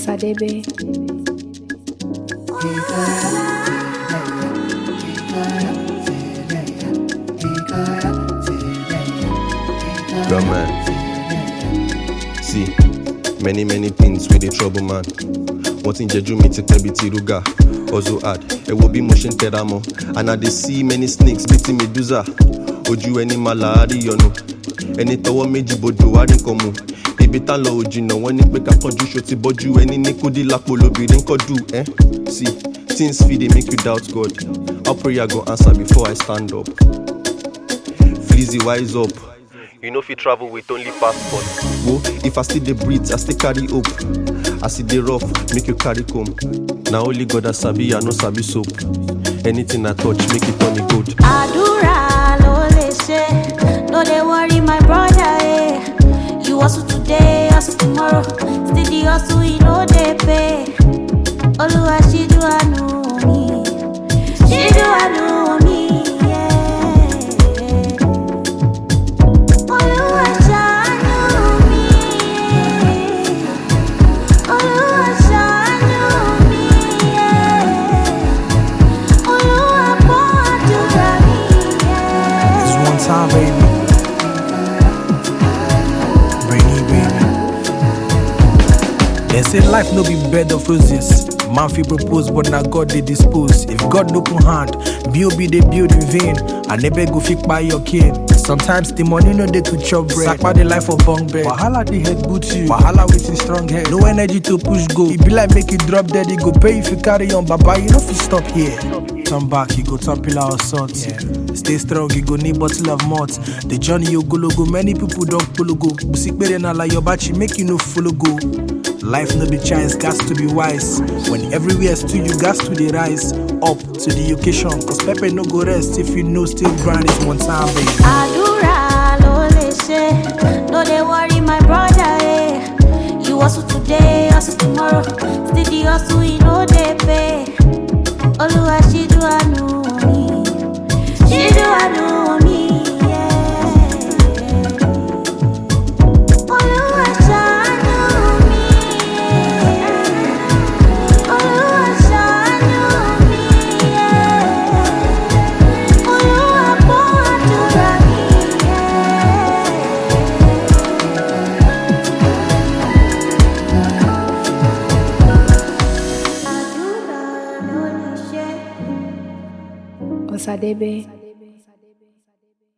Osadebe. Drum man. See, many things with the trouble man. Wọ́n ti ń jẹjú mi ti pẹ́ bí ti rúgà. Also hard, ẹ wo bí mo ṣe ń tẹra mọ́. And I dey see many snakes bí ti Medusa. Ojú ẹni máa làárí yọnu. Ẹni tọwọ́ méjì bodò wá rí nǹkan mu. Ibi tá lọ òjìnà wọ́n ní pé ká kánjú ṣo ti bọ́jú ẹni ní kúdí lápò lóbìnrin kọ́ dù ẹ́. See, things fit dey make you doubt God. How prayer go answer before I stand up? Flizzy wise up. You know fit travel with only passport. Wo, if I still dey breathe, I still carry hope. As e dey rough, make you carry comb. Na only God I sabi, I no sabi soap. Anything I touch, make it turn to gold. Àdúrà ló lè ṣe, no dey worry my brother. You hustle today, hustle tomorrow. Still the hustle, you no dey pay. Olúwa ṣíjú àánú mi, ṣíjú àánú mi. Time, baby. Brainy, baby. They say life no be bed of roses. Man fi propose, but na God they dispose. If God no put hand, B.O.B. they build in vain. And never go fit by your kin. Sometimes the money no dey to chop bread. Sakpa the life of bunk bed. Wahala the head boot you. Wahala with his strong head. No energy to push go. It be like make you drop dead. It go pay if you carry on, baba. You know fi stop here. Turn back, you go turn pillar of salt. Yeah. Stay strong, you go need bottle of malt. The journey you go logo, many people don't follow go. Busikbere na like your bachi, make you no follow go. Life no be chance, gas to be wise. When everywhere still you gas to the rise. Up to the occasion, cause Pepe no go rest if you know still grind is one time, baby. Àdúrà ló lè ṣe, no dey worry my brother. You hustle today, hustle tomorrow. Still the hustle, you no dey pay. Olúwa ṣíjú àánú mi, ṣíjú àánú mi. Olúwa ṣàánú mi, Olúwa ṣàánú mi. Olúwa gbọ́ àdúrà mi. Àdúrà ló lè ṣe. Osadebe.